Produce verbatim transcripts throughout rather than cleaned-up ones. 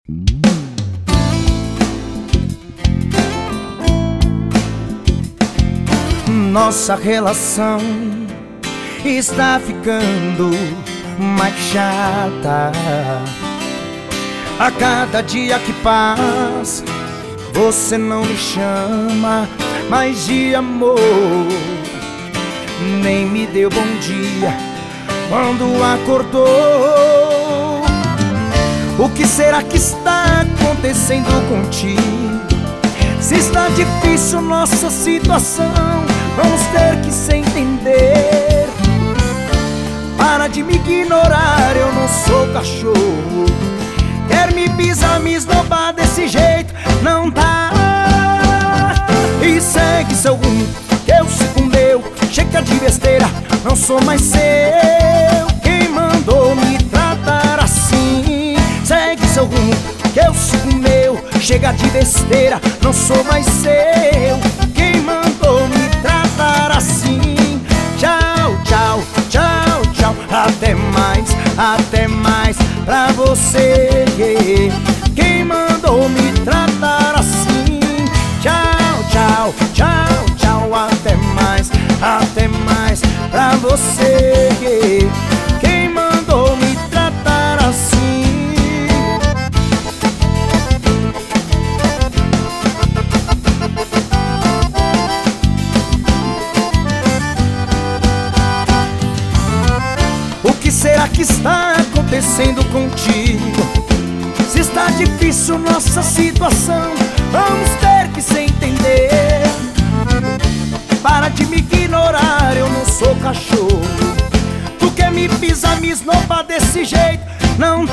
Nossa relação está ficando mais chata. A cada dia que passa, você não me chama mais de amor, nem me deu bom dia quando acordou. O que será que está acontecendo contigo? Se está difícil nossa situação, vamos ter que se entender. Para de me ignorar, eu não sou cachorro. Quer me pisar, me esnobar desse jeito, não dá. E segue seu rumo, eu sigo o meu. Chega de besteira, não sou mais seu. Quem mandou me tratar assim? Segue seu rumo, eu sigo o meu. Chega de besteira, não sou mais seu. Quem mandou me tratar assim? Tchau, tchau, tchau, tchau. Até mais, até mais pra você. Quem mandou me tratar assim? Tchau, tchau, tchau, tchau. Até mais, até mais pra você. Quem mandou me tratar assim? O que será que está acontecendo contigo? Se está difícil nossa situação, vamos ter que se entender. Para de me ignorar, eu não sou cachorro. Tu quer me pisar, me esnobar desse jeito, não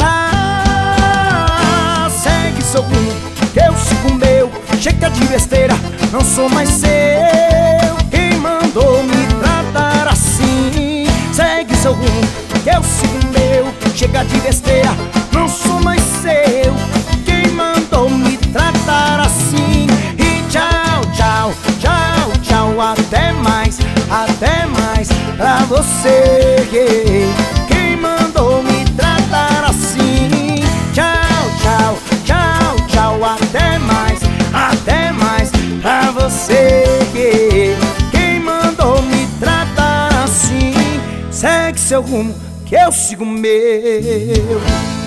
dá. Segue seu rumo, eu sigo o meu. Chega de besteira, não sou mais seu. Quem mandou me tratar assim? Segue seu rumo, eu sigo o meu. Chega de besteira, não sou mais seu. Quem mandou me tratar assim? E tchau, tchau, tchau, tchau. Até mais, até mais pra você. Quem mandou me tratar assim? Tchau, tchau, tchau, tchau. Até mais, até mais pra você. Quem mandou me tratar assim? Segue seu rumo, que eu sigo o meu.